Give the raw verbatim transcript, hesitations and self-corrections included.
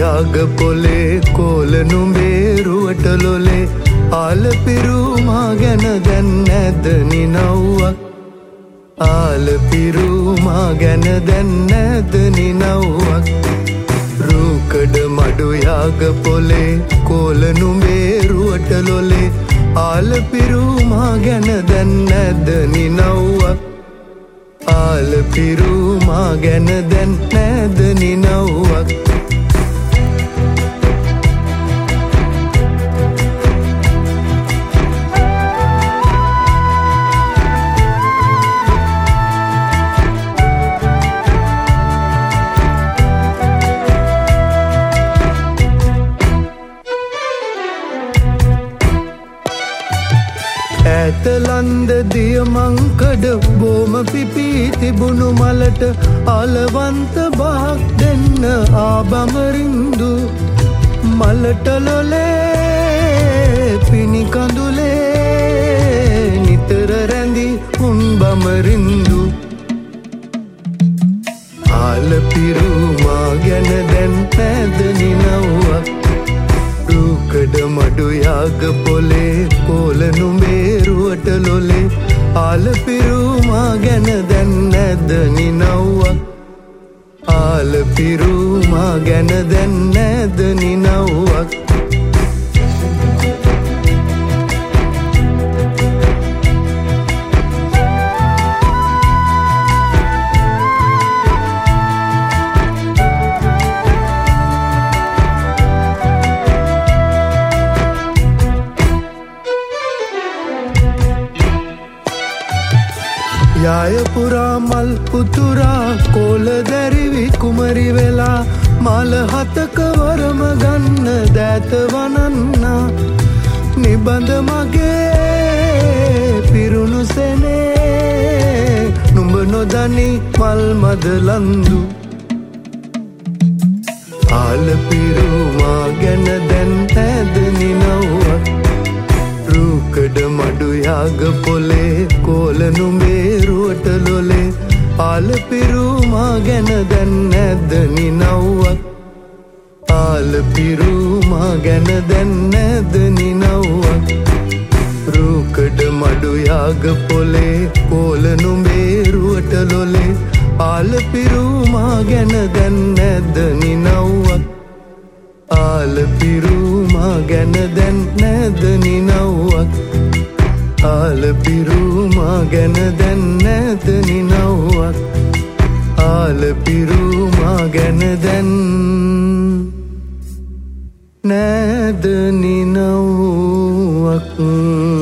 යාග පොලේ කෝල නුඹේ රුවට ලොලේ ආල පිරූ මා ගැන දැන් නැද නිනව්වක් ආල පිරූ මා ගැන දැන් නැද නිනව්වක් රූකඩ මඩු යාග පොලේ කෝල නුඹේ රුවට ලොලේ ආල පිරූ මා ගැන දැන් නැද නිනව්වක් ආල පිරූ මා ගැන දැන් නැද නිනව්වක් ඇතලන්ද දියමංකඩ බෝම පිපී තිබුණු මලට ආලවන්ත බහක් දෙන්න ආබමරින්දු මලට ලොලේ පිණි කඳුලේ නිතර රැඳි උන් බමරින්දු ආල පිරූ මා ගැන දැන් නැද නිනව්වක් රූකඩ මඩු යාග පොලේ කෝල නුඹේ රුවට ලොලේ ආල පිරූ මා ගැන දැන් නැද නිනව්වක් ආල පිරූ මා ගැන දැන් නැද නිනව්වක් යාය පුරා මල් පුතුරා කෝල දැරිවි කුමරි වෙලා මාල හතක වරම ගන්න දෑත වනන්නා නිබඳ මගේ පිරුණු සෙනේ නුඹ නොදනි මල් මදලන්දු ආල පිරූ මා ගැන දැන් නැද නිනව්වක් රූකඩ මඩු යාග පොලේ කෝල නුඹේ රුවට ලොලේ ආල පිරූ මා ගැන දැන් නැද නිනව්වක් ආල පිරූ මා ගැන දැන් නැද නිනව්වක් රූකඩ මඩු යාග පොලේ කෝල නුඹේ රුවට ලොලේ ආල පිරූ මා ගැන දැන් නැද නිනව්වක් ආල පිරූ මා ගැන දැන් නැද නිනව්වක් ආල පිරූ මා ගැන දැන් නැද නිනව්වක් ආල පිරූ මා ගැන දැන් නැද නිනව්වක්